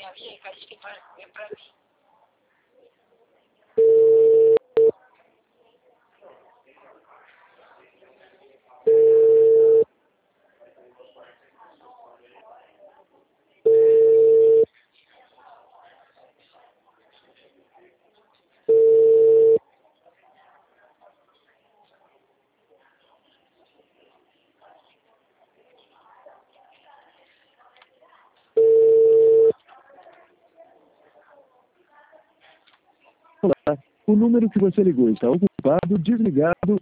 Olá, o número que você ligou está ocupado, desligado